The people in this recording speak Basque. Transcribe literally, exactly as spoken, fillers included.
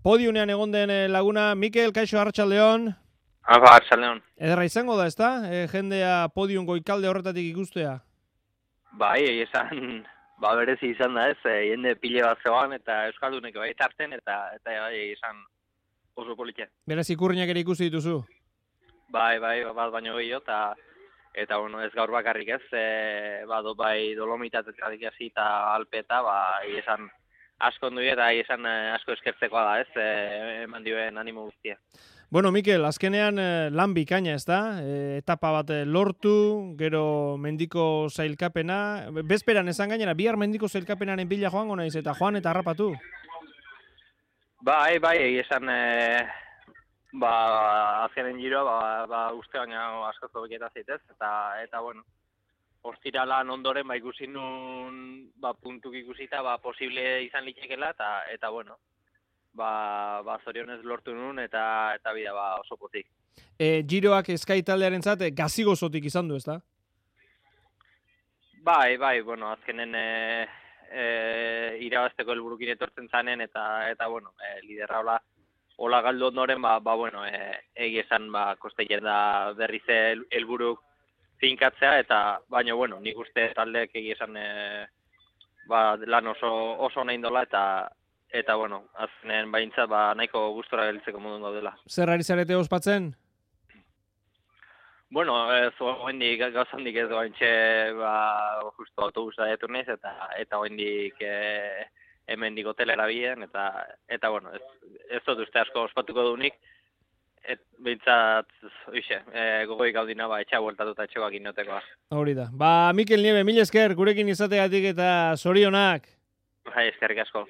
podiunean egon den laguna. Mikel, kaixo, arratsaldeon. Apa, arratsaldeon. Ederra izango da, ezta? E, jendea podium goikalde horretatik ikustea. Bai, esan, ba berezi izan da ez, e, jende pile bat zegoan eta Euskaldunek bai tarten eta eta bai esan oso politia. Beraz ikurriak ere ikusi dituzu? Bai, bai, bat baino gehiago eta eta bueno, ez gaur bakarrik ez, e, bado bai Dolomitatetik hasi eta Alpeta, ba esan asko ondu eta esan asko eskertzekoa da, ez, e, eman dioen animo guztia. Bueno, Mikel, azkenean lan bikaina, ez da? E, etapa bat lortu, gero mendiko zailkapena. Bezperan esan gainera, bihar mendiko zailkapenaren bila joango naiz eta joan eta harrapatu. Bai, bai, esan e, ba, azkenen giroa, ba, ba uste baina asko zobekieta zaitez, eta, eta bueno, ostiralan ondoren ba ikusi nun, ba, puntuk ikusita, ba, posible izan litekela, eta, eta bueno, ba, ba zorionez lortu nun, eta, eta bida, ba, oso pozik. E, giroak Sky taldearen zate, gazigozotik izan du, ez da? Bai, bai, bueno, azkenen e, e, irabazteko helburukin etortzen zanen, eta, eta bueno, e, liderra hola, hola galdu ondoren, ba, ba bueno, e, egi esan, ba, kosteien da berriz helburuk finkatzea, eta, baina, bueno, nik uste taldeek egi esan, e, ba, lan oso, oso nahi indola, eta, eta, bueno, azkenen baintza, ba, nahiko gustora geltzeko modun gaudela. Zer ari zarete ospatzen? Bueno, ez oendik, gauzandik ez oentxe, ba, justo autobusa etur naiz, eta, eta oendik e, hemendik hotelera bien, eta, eta, bueno, ez, ez dut uste asko ospatuko dunik, et, bintzat, oixe, e, gogoik gaudina, ba, etxa bueltatuta etxoak inotekoa. Hori da. Ba, Mikel Nieve, mil esker, gurekin izategatik eta zorionak. Bai, eskerrik asko.